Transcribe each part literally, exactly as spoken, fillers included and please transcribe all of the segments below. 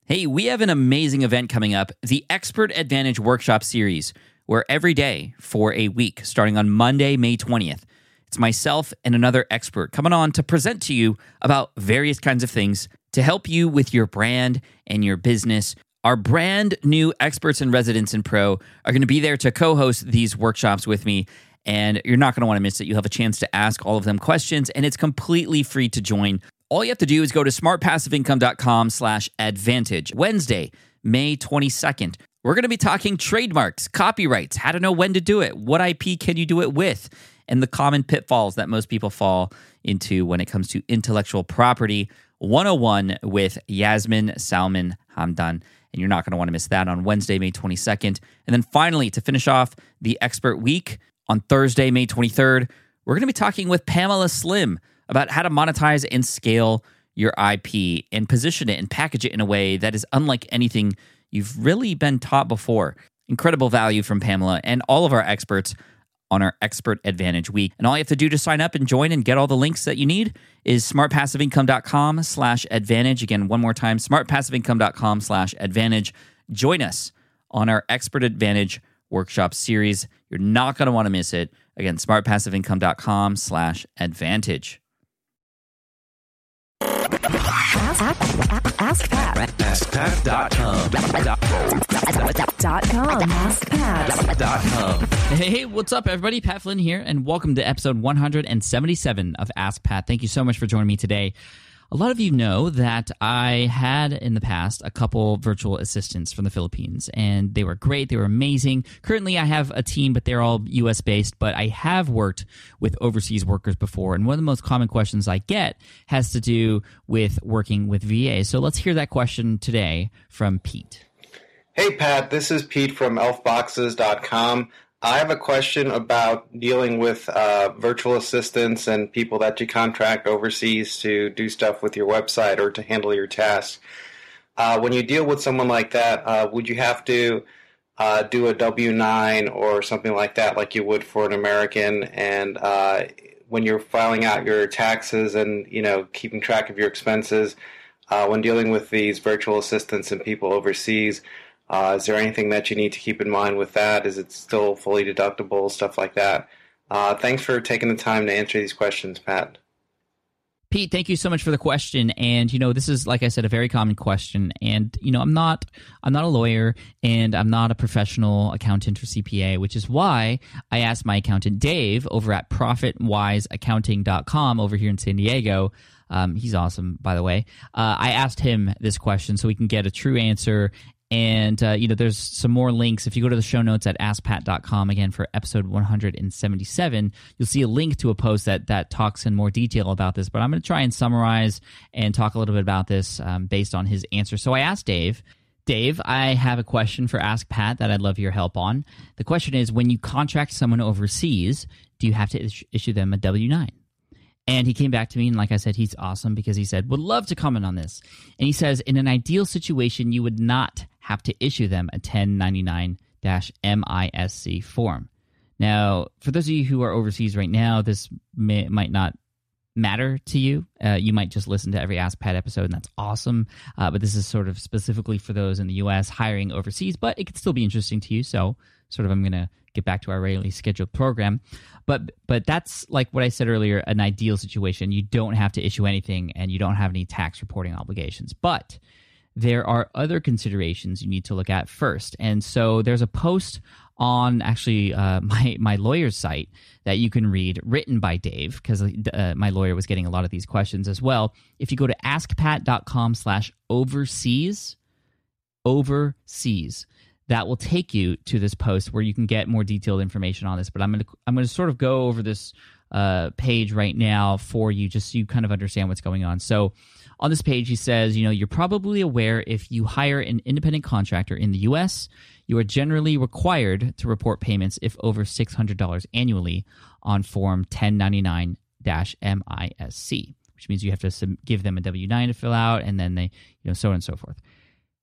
Hey, we have an amazing event coming up, the Expert Advantage Workshop Series, where every day for a week, starting on Monday, May twentieth, it's myself and another expert coming on to present to you about various kinds of things to help you with your brand and your business. Our brand new experts and residents in Pro are going to be there to co-host these workshops with me, and you're not going to want to miss it. You'll have a chance to ask all of them questions, and it's completely free to join. All you have to do is go to smartpassiveincome.com slash advantage. Wednesday, May twenty-second. We're going to be talking trademarks, copyrights, how to know when to do it, what I P can you do it with, and the common pitfalls that most people fall into when it comes to intellectual property one oh one with Yasmin Salman Hamdan. And you're not going to want to miss that on Wednesday, May twenty-second. And then finally, to finish off the Expert Week, on Thursday, May twenty-third, we're going to be talking with Pamela Slim about how to monetize and scale your I P and position it and package it in a way that is unlike anything you've really been taught before. Incredible value from Pamela and all of our experts on our Expert Advantage Week. And all you have to do to sign up and join and get all the links that you need is smartpassiveincome.com slash advantage. Again, one more time, smartpassiveincome.com slash advantage. Join us on our Expert Advantage Workshop Series. You're not going to want to miss it. Again, smartpassiveincome.com slash advantage. Ask, ask, ask Pat. ask pat dot com. Dot com. Ask Pat. Dot com. Hey, hey, what's up, everybody? Pat Flynn here, and welcome to episode one hundred seventy-seven of Ask Pat. Thank you so much for joining me today. A lot of you know that I had in the past a couple virtual assistants from the Philippines, and they were great. They were amazing. Currently, I have a team, but they're all U S based, but I have worked with overseas workers before, and one of the most common questions I get has to do with working with V As. So let's hear that question today from Pete. Hey, Pat, this is Pete from elf boxes dot com. I have a question about dealing with uh, virtual assistants and people that you contract overseas to do stuff with your website or to handle your tasks. Uh, when you deal with someone like that, uh, would you have to uh, do a W nine or something like that like you would for an American? And uh, when you're filing out your taxes and, you know, keeping track of your expenses, uh, when dealing with these virtual assistants and people overseas, Uh, is there anything that you need to keep in mind with that? Is it still fully deductible, stuff like that? Uh, thanks for taking the time to answer these questions, Pat. Pete, thank you so much for the question. And, you know, this is, like I said, a very common question. And, you know, I'm not I'm not a lawyer, and I'm not a professional accountant or C P A, which is why I asked my accountant, Dave, over at profit wise accounting dot com over here in San Diego. Um, he's awesome, by the way. Uh, I asked him this question so we can get a true answer. And, uh, you know, there's some more links. If you go to the show notes at ask pat dot com, again, for episode one hundred seventy-seven, you'll see a link to a post that that talks in more detail about this. But I'm going to try and summarize and talk a little bit about this um, based on his answer. So I asked Dave, Dave, I have a question for Ask Pat that I'd love your help on. The question is, when you contract someone overseas, do you have to is- issue them a W nine? And he came back to me, and like I said, he's awesome because he said, would love to comment on this. And he says, in an ideal situation, you would not have to issue them a ten ninety-nine M I S C form. Now, for those of you who are overseas right now, this may, might not matter to you. Uh, you might just listen to every Ask Pat episode, and that's awesome. Uh, but this is sort of specifically for those in the U S hiring overseas, but it could still be interesting to you. So sort of I'm going to get back to our regularly scheduled program. But but that's like what I said earlier, an ideal situation. You don't have to issue anything, and you don't have any tax reporting obligations. But there are other considerations you need to look at first. And so there's a post on actually uh, my, my lawyer's site that you can read, written by Dave, because uh, my lawyer was getting a lot of these questions as well. If you go to askpat.com slash overseas, overseas, that will take you to this post where you can get more detailed information on this. But I'm going to I'm going to sort of go over this uh, page right now for you, just so you kind of understand what's going on. So on this page, he says, you know, you're probably aware if you hire an independent contractor in the U S, you are generally required to report payments if over six hundred dollars annually on Form ten ninety-nine M I S C, which means you have to sub- give them a W nine to fill out, and then they, you know, so on and so forth.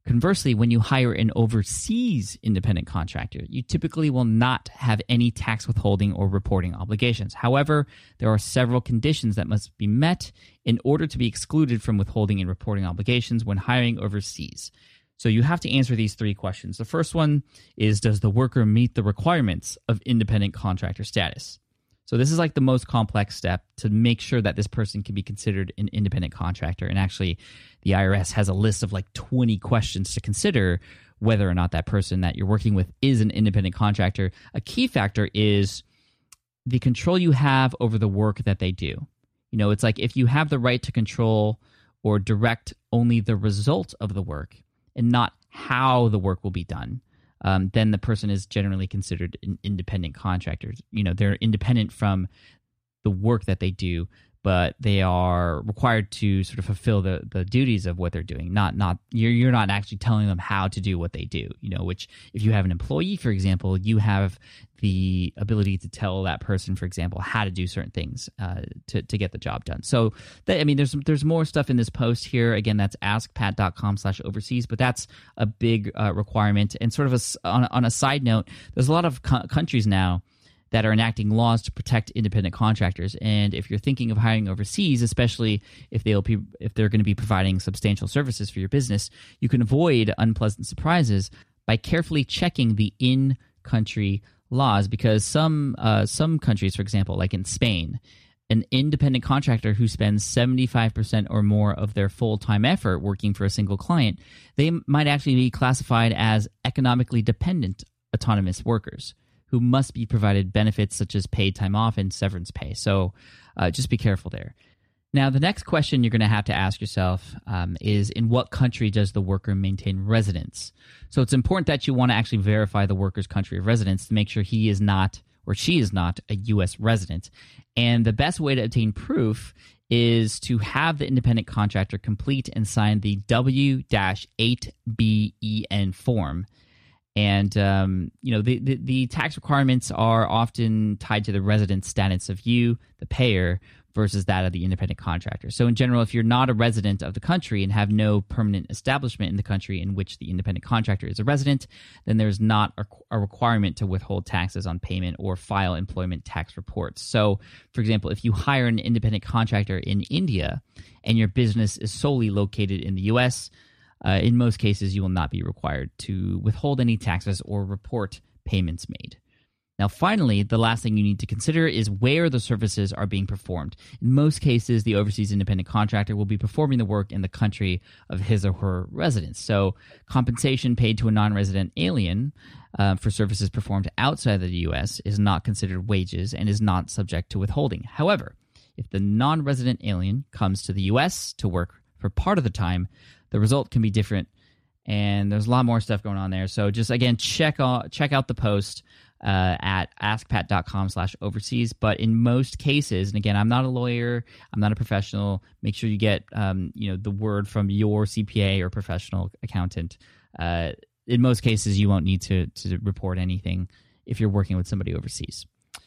Conversely, when you hire an overseas independent contractor, you typically will not have any tax withholding or reporting obligations. However, there are several conditions that must be met in order to be excluded from withholding and reporting obligations when hiring overseas. So you have to answer these three questions. The first one is, does the worker meet the requirements of independent contractor status? So this is like the most complex step to make sure that this person can be considered an independent contractor. And actually, the I R S has a list of like twenty questions to consider whether or not that person that you're working with is an independent contractor. A key factor is the control you have over the work that they do. You know, it's like if you have the right to control or direct only the result of the work and not how the work will be done, Um, then the person is generally considered an independent contractor. You know, they're independent from the work that they do, but they are required to sort of fulfill the, the duties of what they're doing. Not not you're you're not actually telling them how to do what they do. You know, which if you have an employee, for example, you have the ability to tell that person, for example, how to do certain things uh, to to get the job done. So, that, I mean, there's there's more stuff in this post here. Again, that's askpat.com slash overseas, but that's a big uh, requirement. And sort of a, on, a, on a side note, there's a lot of co- countries now that are enacting laws to protect independent contractors. And if you're thinking of hiring overseas, especially if they'll be, if they're going to be providing substantial services for your business, you can avoid unpleasant surprises by carefully checking the in-country laws, because some uh, some countries, for example, like in Spain, an independent contractor who spends seventy-five percent or more of their full-time effort working for a single client, they might actually be classified as economically dependent autonomous workers who must be provided benefits such as paid time off and severance pay. So uh, just be careful there. Now, the next question you're going to have to ask yourself um, is, in what country does the worker maintain residence? So it's important that you want to actually verify the worker's country of residence to make sure he is not or she is not a U S resident. And the best way to obtain proof is to have the independent contractor complete and sign the W eight B E N form. And, um, you know, the, the, the tax requirements are often tied to the resident status of you, the payer, versus that of the independent contractor. So in general, if you're not a resident of the country and have no permanent establishment in the country in which the independent contractor is a resident, then there's not a, a requirement to withhold taxes on payment or file employment tax reports. So, for example, if you hire an independent contractor in India and your business is solely located in the U S, Uh, in most cases, you will not be required to withhold any taxes or report payments made. Now, finally, the last thing you need to consider is where the services are being performed. In most cases, the overseas independent contractor will be performing the work in the country of his or her residence. So compensation paid to a non-resident alien uh, for services performed outside of the U S is not considered wages and is not subject to withholding. However, if the non-resident alien comes to the U S to work for part of the time, the result can be different, and there's a lot more stuff going on there. So just, again, check out, check out the post uh, at askpat.com slash overseas. But in most cases, and again, I'm not a lawyer, I'm not a professional, make sure you get um, you know, the word from your C P A or professional accountant. Uh, in most cases, you won't need to, to report anything if you're working with somebody overseas.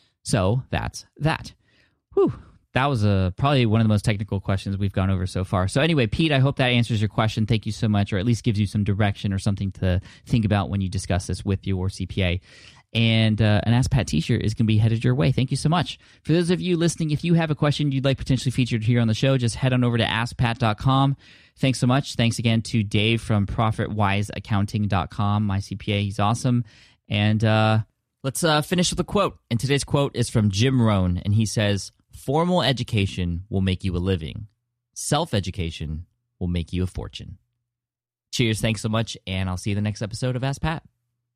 So that's that. Whew. That was a, probably one of the most technical questions we've gone over so far. So anyway, Pete, I hope that answers your question. Thank you so much, or at least gives you some direction or something to think about when you discuss this with your C P A. And uh, an Ask Pat t-shirt is going to be headed your way. Thank you so much. For those of you listening, if you have a question you'd like potentially featured here on the show, just head on over to ask pat dot com. Thanks so much. Thanks again to Dave from profit wise accounting dot com, my C P A. He's awesome. And uh, let's uh, finish with a quote. And today's quote is from Jim Rohn, and he says, "Formal education will make you a living. Self-education will make you a fortune." Cheers, thanks so much, and I'll see you in the next episode of Ask Pat.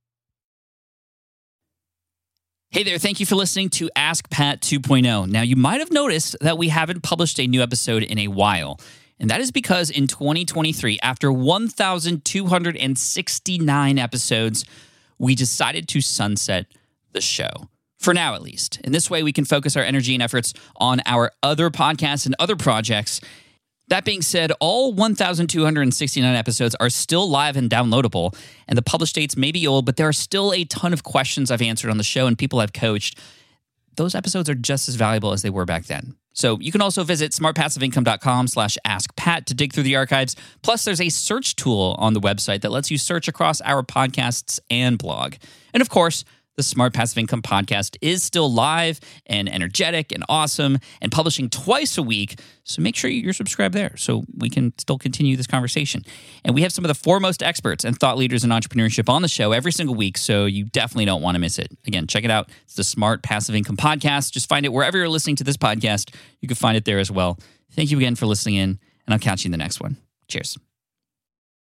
Hey there, thank you for listening to Ask Pat two point oh. Now, you might have noticed that we haven't published a new episode in a while, and that is because in twenty twenty-three, after one thousand two hundred sixty-nine episodes, we decided to sunset the show. For now, at least. In this way, we can focus our energy and efforts on our other podcasts and other projects. That being said, all one thousand two hundred sixty-nine episodes are still live and downloadable, and the published dates may be old, but there are still a ton of questions I've answered on the show and people I've coached. Those episodes are just as valuable as they were back then. So you can also visit smartpassiveincome.com slash askpat to dig through the archives. Plus, there's a search tool on the website that lets you search across our podcasts and blog. And of course, the Smart Passive Income podcast is still live and energetic and awesome and publishing twice a week. So make sure you're subscribed there so we can still continue this conversation. And we have some of the foremost experts and thought leaders in entrepreneurship on the show every single week, so you definitely don't want to miss it. Again, check it out. It's the Smart Passive Income podcast. Just find it wherever you're listening to this podcast. You can find it there as well. Thank you again for listening in, and I'll catch you in the next one. Cheers.